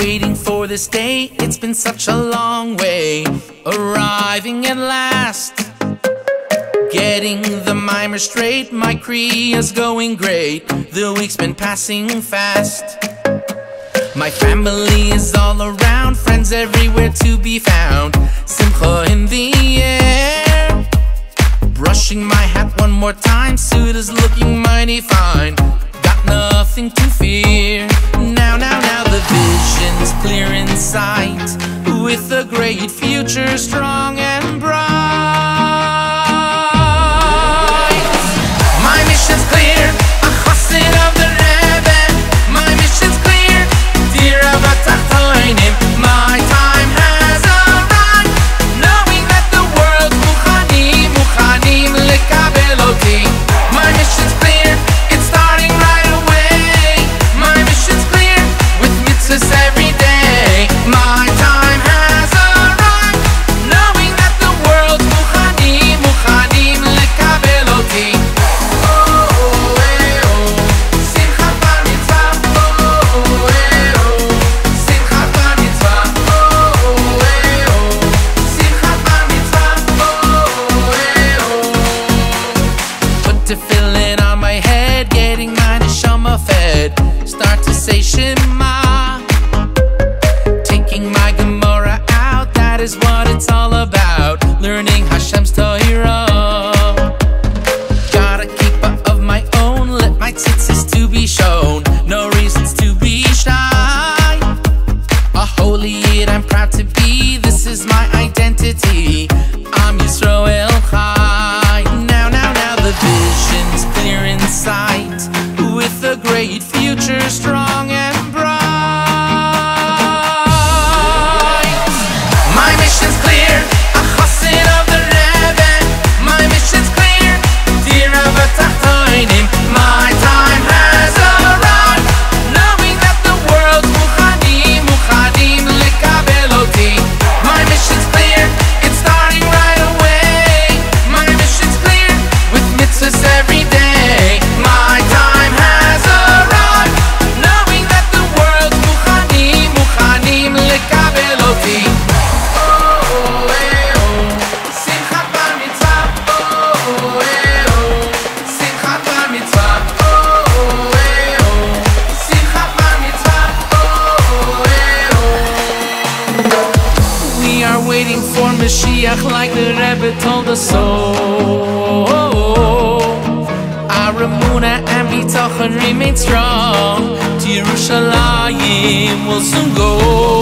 waiting for this day, it's been such a long way. Arriving at last, getting the mimer straight, my Kriya's going great. The week's been passing fast. My family is all around, friends everywhere to be found. Simcha in the air, brushing my hat one more time, suit is looking mighty fine. Got nothing to fear. Now the vision's clear in sight, with a great future strong and bright. My mission's clear, a chassid of the Rebbe. My mission's clear, dear Abba Tachtonim. My time has arrived, knowing that the world muchanim lekabel oti. My mission's clear, it's starting right away. My mission's clear, with mitzvahs every day. My time has arrived, knowing that the world muchanim lekabel oti. To fill it on my head, getting my neshama fed. Start to say Shema, taking my Gemara out, that is what it's all about. Learning Hashem's Torah. Gotta keep up of my own, let my tzitzis to be shown. No reasons to be shy. A holy Yid I'm proud to be, this is my identity. I'm Yisroel Chai. Now the vision's clear in sight, with a great future strong and bright. My mission's clear, a chassid of the Rebbe. My mission's clear, dear Abba Tachtonim. My time has arrived, knowing that the world's muchanim lekabel oti. My mission's clear, it's starting right away. My mission's clear, with mitzvahs every day. My time has arrived, knowing that the world muchanim lekabel oti. Simchat bar mitzvah, simchat bar mitzvah, simchat bar mitzvah. We are waiting for Mashiach like the Rebbe told us so. Our emunah and bitachon remain strong. To Yerushalayim we'll soon go.